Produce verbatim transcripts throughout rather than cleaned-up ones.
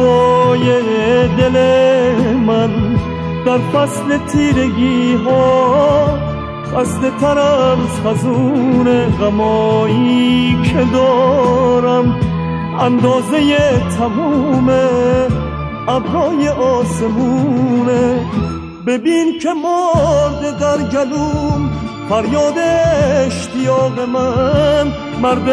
هوای دل من در فصل تیرگی ها خسته تر از خزون غمایی که دارم، اندازه تموم ابرای آسمونه. ببین که مرده در گلوم فریاد اشتیاق من، مرد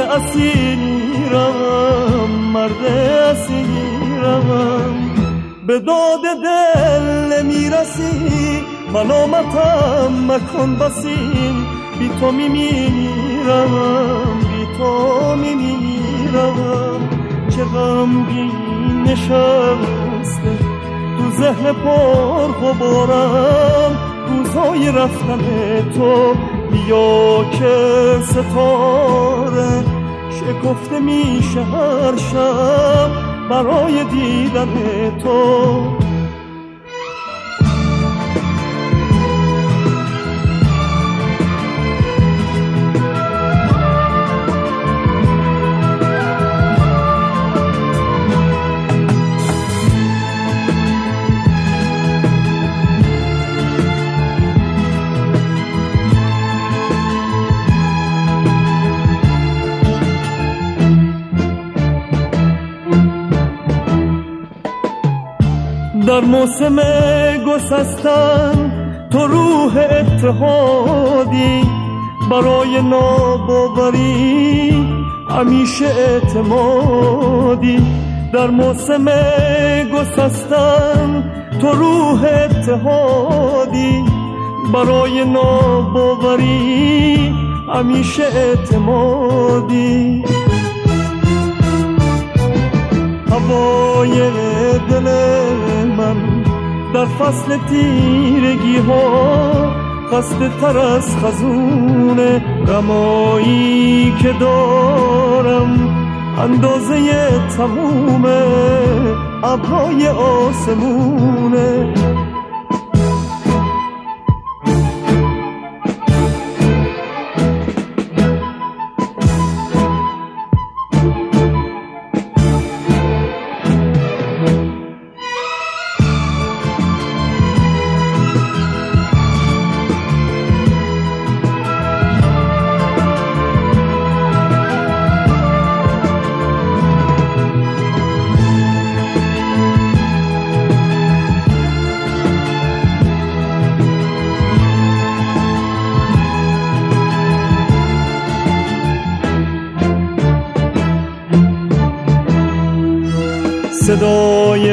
اسیرم مرد اسیرم. به داد دل میرسی ملامتم مکن بسیم، بی تو میمیرم بی تو میمیرم. چه غمگین نشسته تو ذهن پر غبارم روزهای رفتن تو، بیا که ستاره شکفته میشه هر شب برای دیدن تو. در موسم گسستن تو روح اتحادی، برای ناباوری همیشه اعتمادی. در موسم گسستن تو روح اتحادی، برای ناباوری همیشه اعتمادی. هوای دل من در فصل تیرگی ها خسته تر از خزون غمایی که دارم، اندازه تموم ابرای آسمونه. صدای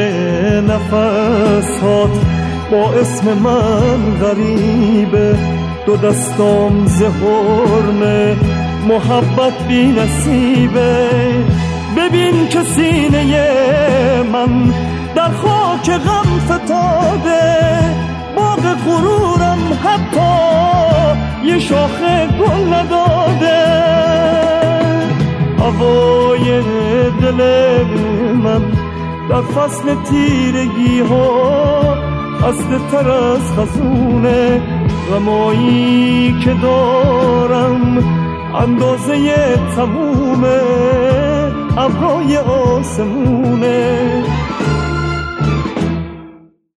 نفسات با اسم من غریبه، دو دستام ز حرم محبت بی نصیبه. ببین که سینه من در خاک غم فتاده، باغ غرورم حتی یه شاخه گل نداده. هوای دل من در فصل تیرگی ها خسته تر از خزون غمایی که دارم، اندازه تموم ابرای آسمونه.